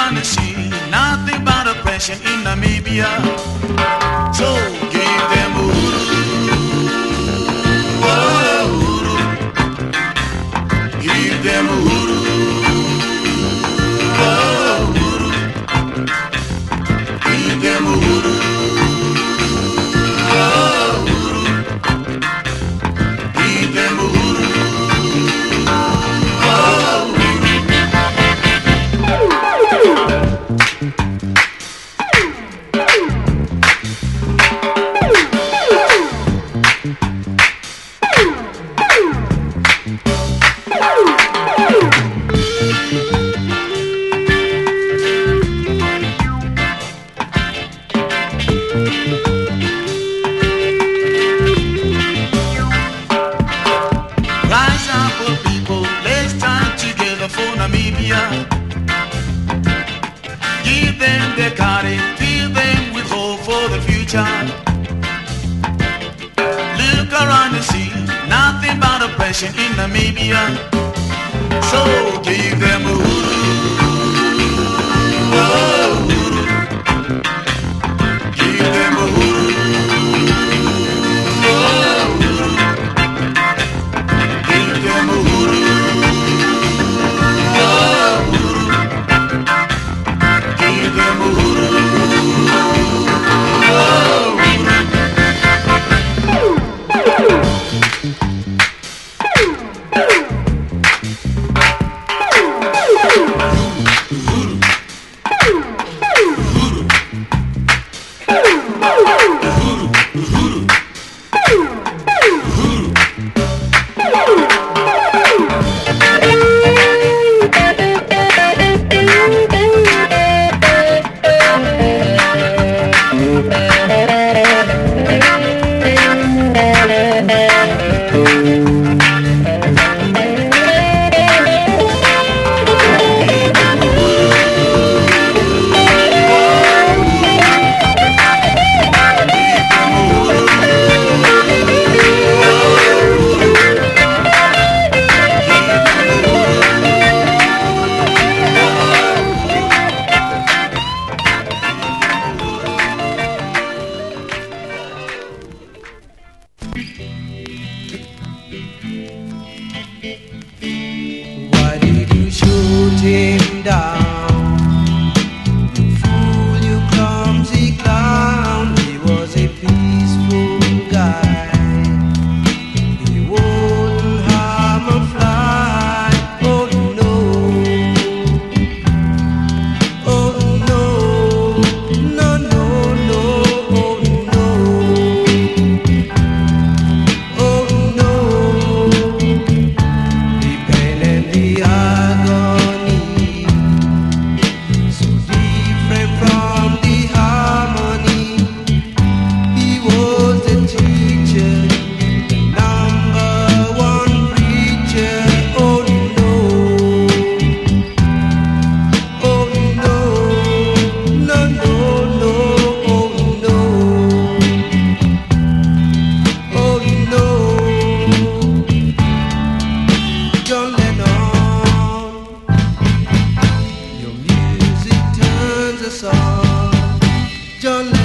around the sea, nothing but oppression in Namibia. So give them uhuru, oh, uhuru. Give them uhuru, oh, uhuru. Give them uhuru, oh, uhuru. Give them uhuru, oh, uhuru. Rise up, oh people, let's stand together for Namibia. Give them the courage, fill them with hope for the future. Look around and see, nothing but oppression in Namibia. So give them uhuru, oh, uhuru. Give them uhuru, oh, uhuru. Give them uhuru, oh, uhuru. Give them uhuru, oh, uhuru. Why did you shoot him down? You fool, you clumsy clown. He was a peaceful guy. He wouldn't harm a fly. Oh no, oh no, no, no, no, oh no, oh no. The pain and the agony, so different from the harmony. He was the teacher, the number one preacher. Oh no, oh no, no, no, no, oh no, oh no. John Lennon, your music turns us on. John